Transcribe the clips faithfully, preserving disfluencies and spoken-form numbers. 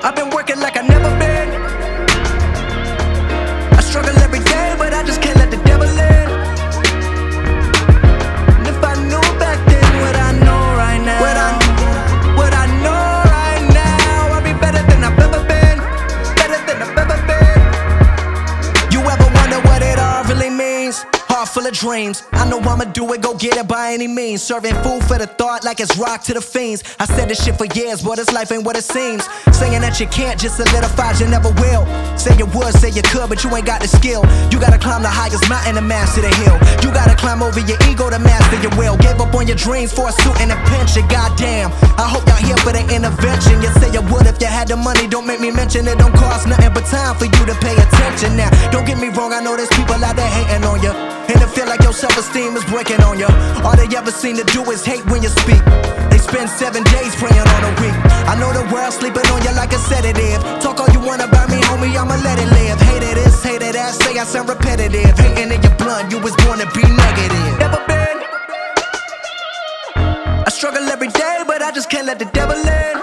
I've been working like I never been. I struggle every day, but I just can't let the devil in. And if I knew back then what I know right now, what I, what I know right now, I'd be better than I've ever been. Better than I've ever been. You ever wonder what it all really means? Heart full of dreams, I know I'ma do it, go get it by any means. Serving food for the thought like it's rock to the fiends. I said this shit for years, but this life ain't what it seems. Saying that you can't just solidifies you never will. Say you would, say you could, but you ain't got the skill. You gotta climb the highest mountain to master the hill. You gotta climb over your ego to master your will. Gave up on your dreams for a suit and a pension, goddamn. I hope y'all here for the intervention. You say you would if you had the money, don't make me mention it. Don't cost nothing but time for you to pay attention. Now, don't get me wrong, I know there's people out there hating on you, and it feel like your self-esteem is breaking on you. All they ever seem to do is hate when you speak. They spend seven days praying on a week. I know the world sleeping on you like a sedative. Talk all you want about me, homie, I'ma let it live. Hated this, hated that, say I sound repetitive. Hating in your blood, you was born to be negative. Never been. I struggle every day, but I just can't let the devil in.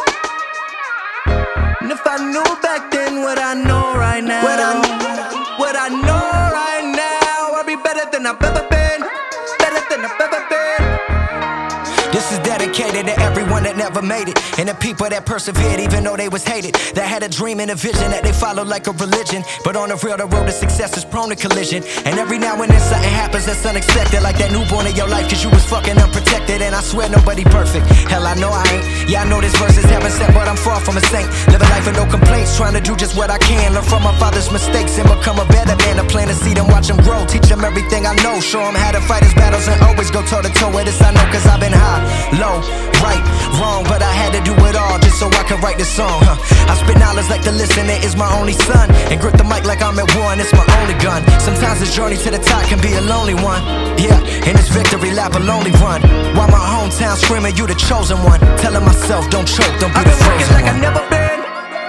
And if I knew back then what I know right now, what I, what I know right now, I'd be better than I've ever been. Better than I've ever been. This is dedicated to everyone that never made it, and the people that persevered even though they was hated. That had a dream and a vision that they followed like a religion. But on the real, the road to success is prone to collision. And every now and then something happens that's unexpected, like that newborn in your life, cause you was fucking unprotected. And I swear nobody perfect, hell I know I ain't. Yeah, I know this verse is heaven sent, but I'm far from a saint. Living life with no complaints, trying to do just what I can. Learn from my father's mistakes and become a better man. I plan to see them, watch them grow, teach them everything I know. Show them how to fight his battles and always go toe to toe with this I know, cause I've been high, low, right, wrong, but I had to do it all just so I could write this song, huh? I spit knowledge like the listener is my only son, and grip the mic like I'm at war and it's my only gun. Sometimes this journey to the top can be a lonely one, yeah, and this victory lap a lonely run. While my hometown screaming you the chosen one, telling myself don't choke, don't be the frozen one. I've been working like I've never been.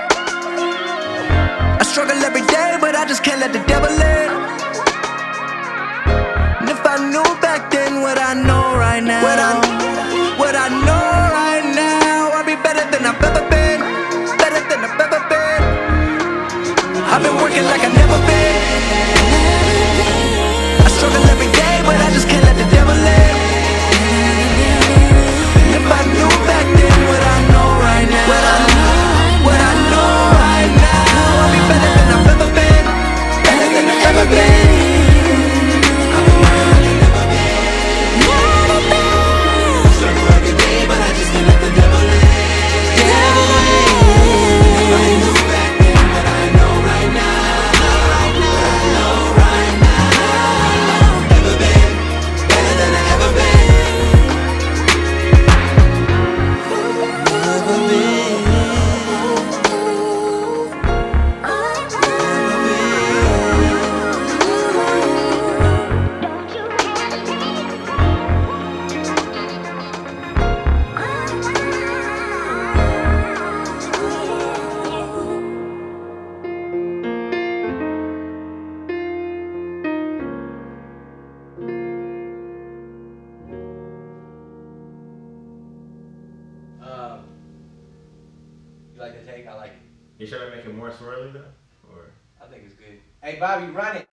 I struggle every day, but I just can't let the devil in. And if I knew back then what I know right now, what I, what I know right now, I'd be better than I've ever been. Better than I've ever been. I've been working like I've never been. I struggle every day, but I just can't let the devil in. And if I knew back then what I know right now, what I, what I know right now, I'd be better than I've ever been. Better than I've ever been. Um, you like the take? I like it. You should I make it more swirly though? Or I think it's good. Hey Bobby, run it.